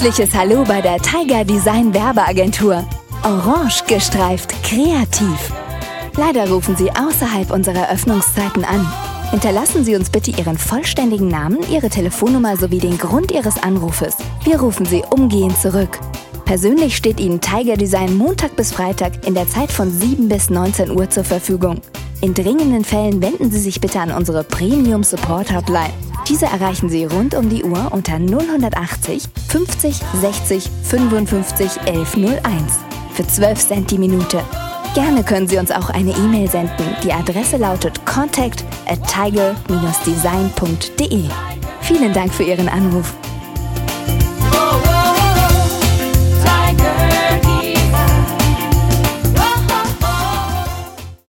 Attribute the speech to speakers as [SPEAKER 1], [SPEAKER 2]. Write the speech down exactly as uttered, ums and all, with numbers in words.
[SPEAKER 1] Herzliches Hallo bei der Tiger Design Werbeagentur. Orange gestreift kreativ. Leider rufen Sie außerhalb unserer Öffnungszeiten an. Hinterlassen Sie uns bitte Ihren vollständigen Namen, Ihre Telefonnummer sowie den Grund Ihres Anrufes. Wir rufen Sie umgehend zurück. Persönlich steht Ihnen Tiger Design Montag bis Freitag in der Zeit von sieben bis neunzehn Uhr zur Verfügung. In dringenden Fällen wenden Sie sich bitte an unsere Premium Support Hotline. Diese erreichen Sie rund um die Uhr unter null achtzig, fünfzig, sechzig, fünfundfünfzig, elf null eins für zwölf Cent die Minute. Gerne können Sie uns auch eine E-Mail senden. Die Adresse lautet contact at tiger dash design punkt de. Vielen Dank für Ihren Anruf.